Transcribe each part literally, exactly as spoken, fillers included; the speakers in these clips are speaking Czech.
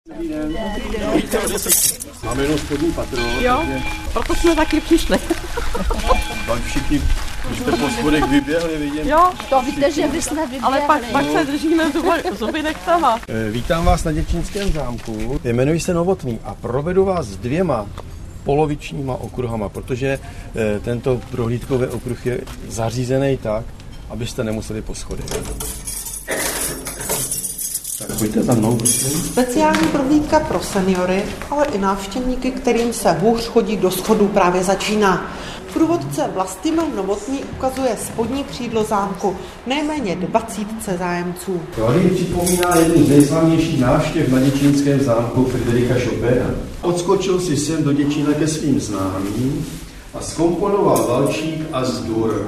Dobrý den. Dobrý den. Máme jenom spodní patro. Jo, takže... proto jsme taky přišli. Pak všichni, když jste po schodech vyběhli, vidím. Jo, to víte, že bychom vyběhli. Ale pak, pak se držíme zuby nechtama. Vítám vás na Děčínském zámku. Jmenuji se Novotný a provedu vás s dvěma polovičníma okruhama, protože tento prohlídkový okruh je zařízený tak, abyste nemuseli po schodech. Tak pojďte za mnou, prosím. Speciální prohlídka pro seniory, ale i návštěvníky, kterým se hůř chodí do schodů, právě začíná. Průvodce Vlastimil Novotný ukazuje spodní křídlo zámku nejméně dvacítce zájemců. Tady připomíná jednu z nejslavnějších návštěv na Děčínském zámku Friedricha Chopina. Odskočil si sem do Děčína ke svým známým a zkomponoval Valčík a Zdur.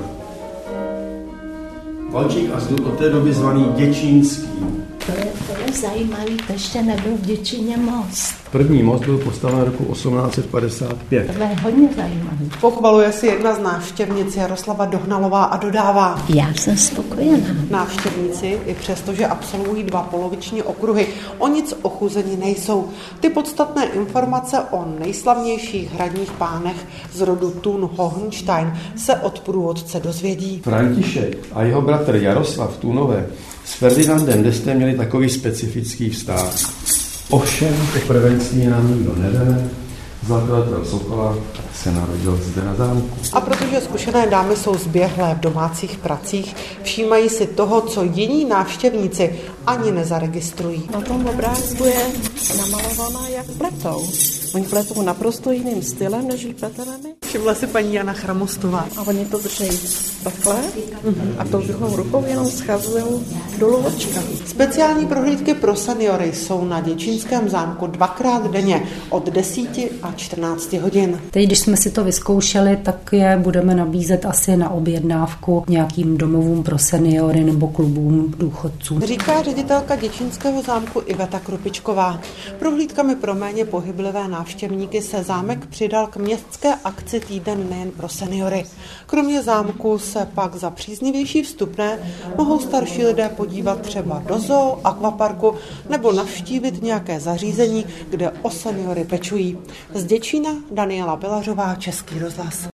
Valčík a Zdur od té doby zvaný Děčínský. To je, to je zajímavý, to ještě nebyl v Děčíně most. První most byl postaven roku osmnáct set padesát pět. To je hodně zajímavý. Pochvaluje si jedna z návštěvnic Jaroslava Dohnalová a dodává. Já jsem spokojená. Návštěvníci, i přesto, že absolvují dva poloviční okruhy, o nic ochuzeni nejsou. Ty podstatné informace o nejslavnějších hradních pánech z rodu Thun-Hohenstein se od průvodce dozvědí. František a jeho bratr Jaroslav Thunové s Ferdinandem d'Estem měli takový specifický vztah. Ovšem o prvenství nám nikdo neveme, zakladatel Sokola se narodil zde na zámku. A protože zkušené dámy jsou zběhlé v domácích pracích, všímají si toho, co jiní návštěvníci ani nezaregistrují. Na tom obrázku je namalovaná, jak pletou. Oni pletou naprosto jiným stylem, než pleteme my. Všimla si paní Jana Chramostová. A oni to drží takhle mm-hmm. a tou druhou rukou jenom schazují dolů očka. Speciální prohlídky pro seniory jsou na Děčínském zámku dvakrát denně od deseti a čtrnácti hodin. Teď, když jsme si to vyzkoušeli, tak je budeme nabízet asi na objednávku nějakým domovům pro seniory nebo klubům důchodců. Říká ředitelka Děčínského zámku Iveta Krupičková. Prohlídkami pro méně pohyblivé návštěvníky se zámek přidal k městské akci Týden nejen pro seniory. Kromě zámku se pak za příznivější vstupné mohou starší lidé podívat třeba do zoo, akvaparku nebo navštívit nějaké zařízení, kde o seniory pečují. Z Děčína Daniela Belařová, Český rozhlas.